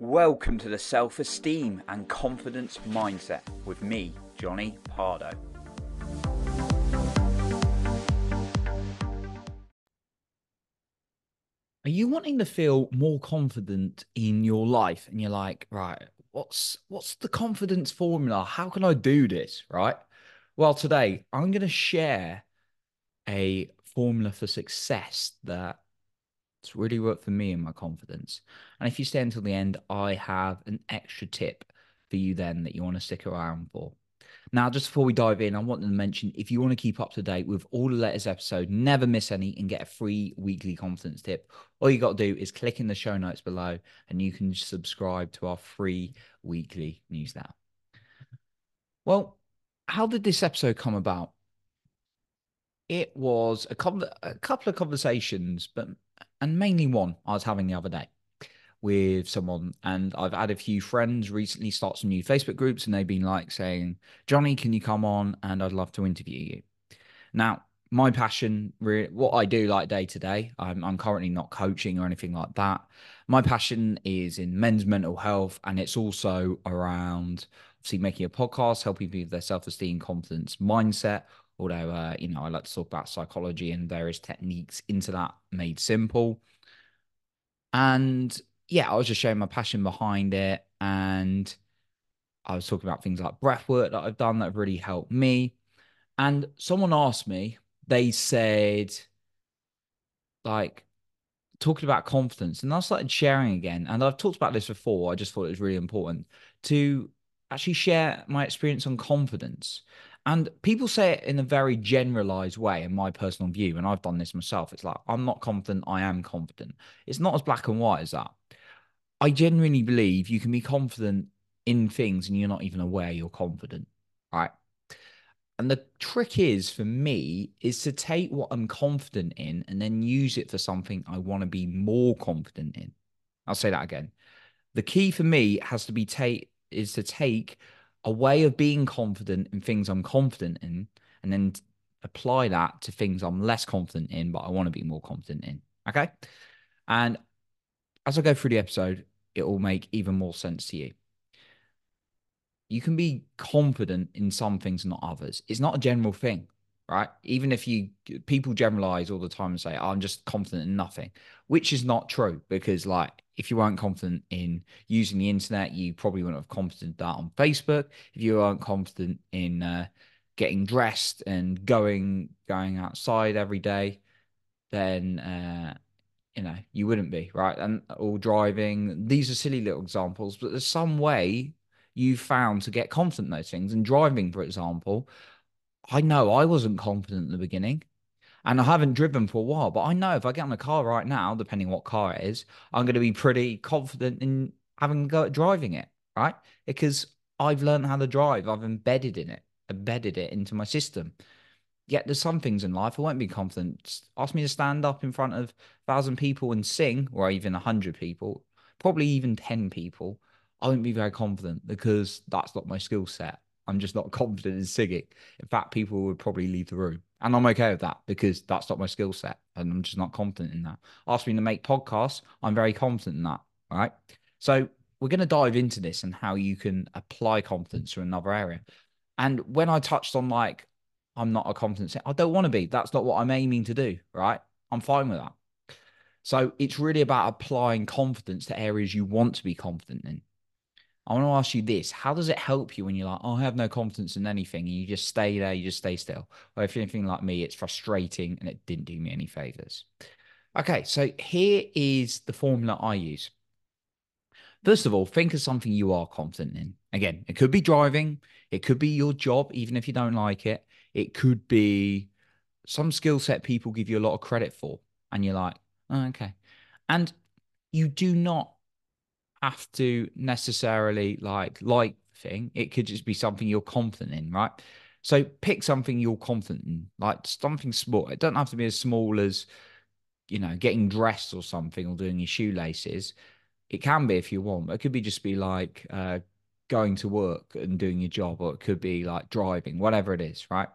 Welcome to the Self-Esteem and Confidence Mindset with me, Johnny Pardo. Are you wanting to feel more confident in your life? And you're like, right, what's the confidence formula? How can I do this? Right? Well, today I'm going to share a formula for success that's really worked for me and my confidence. And if you stay until the end, I have an extra tip for you then that you want to stick around for. Now, just before we dive in, I want to mention if you want to keep up to date with all the latest episodes, never miss any, and get a free weekly confidence tip, all you got to do is click in the show notes below and you can subscribe to our free weekly newsletter. Well, how did this episode come about? It was a couple of conversations, and mainly one I was having the other day with someone, and I've had a few friends recently start some new Facebook groups, and they've been like saying, Johnny, can you come on? And I'd love to interview you. Now, my passion, what I do like day to day, I'm currently not coaching or anything like that. My passion is in men's mental health, and it's also around obviously making a podcast, helping people with their self-esteem, confidence, mindset. Although, I like to talk about psychology and various techniques into that made simple. And yeah, I was just showing my passion behind it. And I was talking about things like breath work that I've done that have really helped me. And someone asked me, they said, like, talking about confidence. And I started sharing again. And I've talked about this before. I just thought it was really important to actually share my experience on confidence. And people say it in a very generalized way, in my personal view. And I've done this myself. It's like, I'm not confident, I am confident. It's not as black and white as that. I genuinely believe you can be confident in things and you're not even aware you're confident, right? And the trick is for me is to take what I'm confident in and then use it for something I want to be more confident in. I'll say that again. The key for me has to be to take a way of being confident in things I'm confident in and then apply that to things I'm less confident in, but I want to be more confident in. Okay. And as I go through the episode, it will make even more sense to you. You can be confident in some things, not others. It's not a general thing, right? Even if people generalize all the time and say, I'm just confident in nothing, which is not true because, like, if you weren't confident in using the internet, you probably wouldn't have confident that on Facebook. If you weren't confident in getting dressed and going outside every day, then you wouldn't be, right? And all driving, these are silly little examples, but there's some way you found to get confident in those things. And driving, for example, I know I wasn't confident in the beginning and I haven't driven for a while, but I know if I get in a car right now, depending what car it is, I'm going to be pretty confident in having a go at driving it, right? Because I've learned how to drive. I've embedded it into my system. Yet there's some things in life I won't be confident. Ask me to stand up in front of 1,000 people and sing, or even 100 people, probably even 10 people. I won't be very confident because that's not my skill set. I'm just not confident in singing. In fact, people would probably leave the room. And I'm okay with that because that's not my skill set. And I'm just not confident in that. Ask me to make podcasts. I'm very confident in that. All right. So we're going to dive into this and how you can apply confidence to another area. And when I touched on like I'm not a confident, I don't want to be. That's not what I'm aiming to do, right? I'm fine with that. So it's really about applying confidence to areas you want to be confident in. I want to ask you this. How does it help you when you're like, oh, I have no confidence in anything, and you just stay there, you just stay still? Or if you're anything like me, it's frustrating and it didn't do me any favors. Okay, so here is the formula I use. First of all, think of something you are confident in. Again, it could be driving, it could be your job, even if you don't like it. It could be some skill set people give you a lot of credit for, and you're like, oh, okay. And you do not have to necessarily like thing. It could just be something you're confident in, right? So pick something you're confident in, like something small. It doesn't have to be as small as, getting dressed or something or doing your shoelaces. It can be if you want, but it could be just be like going to work and doing your job, or it could be like driving, whatever it is, right?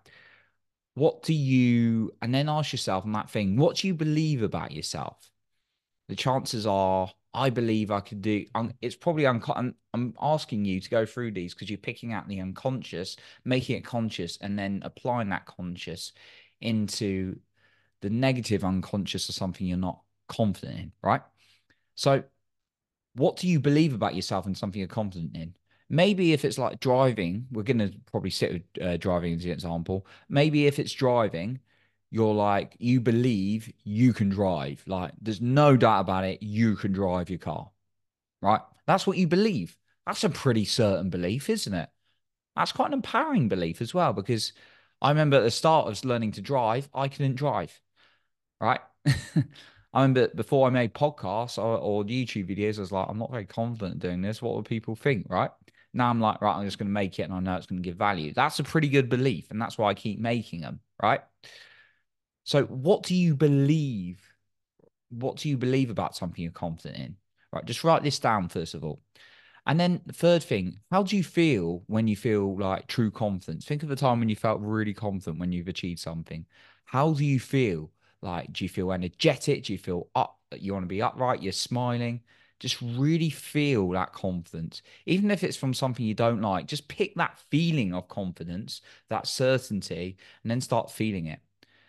And then ask yourself on that thing, what do you believe about yourself? The chances are I believe I could do. It's probably I'm asking you to go through these because you're picking out the unconscious, making it conscious, and then applying that conscious into the negative unconscious or something you're not confident in, right? So, what do you believe about yourself and something you're confident in? Maybe if it's like driving, we're going to probably sit with driving as the example. Maybe if it's driving, you're like, you believe you can drive. Like, there's no doubt about it. You can drive your car, right? That's what you believe. That's a pretty certain belief, isn't it? That's quite an empowering belief as well, because I remember at the start of learning to drive, I couldn't drive, right? I remember before I made podcasts or YouTube videos, I was like, I'm not very confident doing this. What would people think, right? Now I'm like, right, I'm just going to make it and I know it's going to give value. That's a pretty good belief. And that's why I keep making them, right? So what do you believe? What do you believe about something you're confident in? Right, just write this down first of all. And then the third thing, how do you feel when you feel like true confidence? Think of a time when you felt really confident when you've achieved something. How do you feel? Like, do you feel energetic? Do you feel up? You want to be upright? You're smiling? Just really feel that confidence. Even if it's from something you don't like, just pick that feeling of confidence, that certainty, and then start feeling it.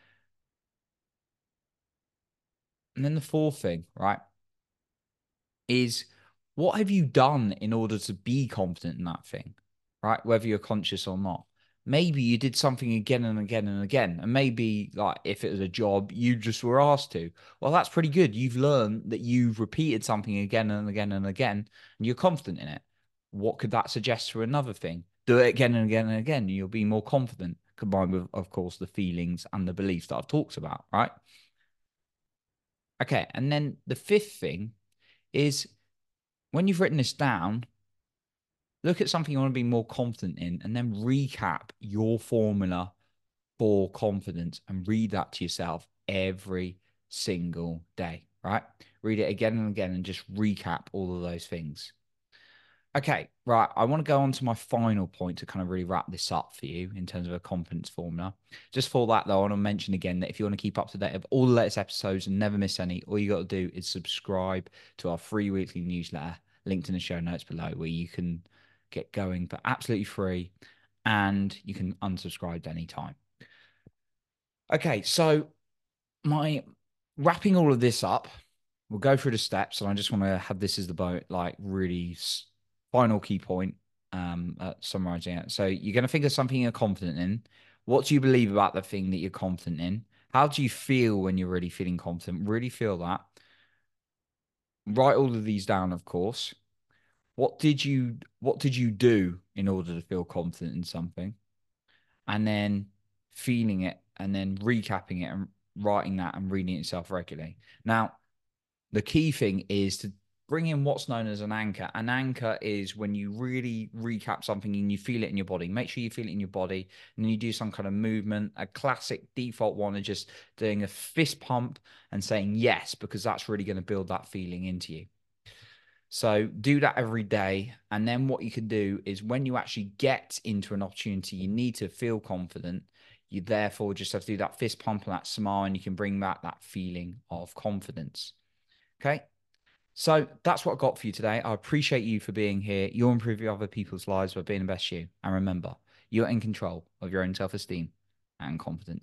And then the fourth thing, right, is what have you done in order to be confident in that thing, right? Whether you're conscious or not. Maybe you did something again and again and again. And maybe, like, if it was a job, you just were asked to. Well, that's pretty good. You've learned that you've repeated something again and again and again, and you're confident in it. What could that suggest for another thing? Do it again and again and again, and you'll be more confident, combined with, of course, the feelings and the beliefs that I've talked about, right? Okay. And then the fifth thing is when you've written this down, look at something you want to be more confident in and then recap your formula for confidence and read that to yourself every single day, right? Read it again and again and just recap all of those things. Okay, right. I want to go on to my final point to kind of really wrap this up for you in terms of a confidence formula. Just for that, though, I want to mention again that if you want to keep up to date of all the latest episodes and never miss any, all you got to do is subscribe to our free weekly newsletter, linked in the show notes below, where you can get going for absolutely free and you can unsubscribe at any time. Okay, so my wrapping all of this up, we'll go through the steps, and I just want to have this as the like really final key point, summarizing it. So you're going to think of something you're confident in. What do you believe about the thing that you're confident in? How do you feel when you're really feeling confident? Really feel that. Write all of these down, of course. What did you do in order to feel confident in something? And then feeling it and then recapping it and writing that and reading it yourself regularly. Now, the key thing is to bring in what's known as an anchor. An anchor is when you really recap something and you feel it in your body. Make sure you feel it in your body and then you do some kind of movement. A classic default one is just doing a fist pump and saying yes, because that's really going to build that feeling into you. So do that every day. And then what you can do is when you actually get into an opportunity, you need to feel confident. You therefore just have to do that fist pump and that smile, and you can bring back that feeling of confidence. Okay. So that's what I got for you today. I appreciate you for being here. You're improving other people's lives by being the best you. And remember, you're in control of your own self-esteem and confidence.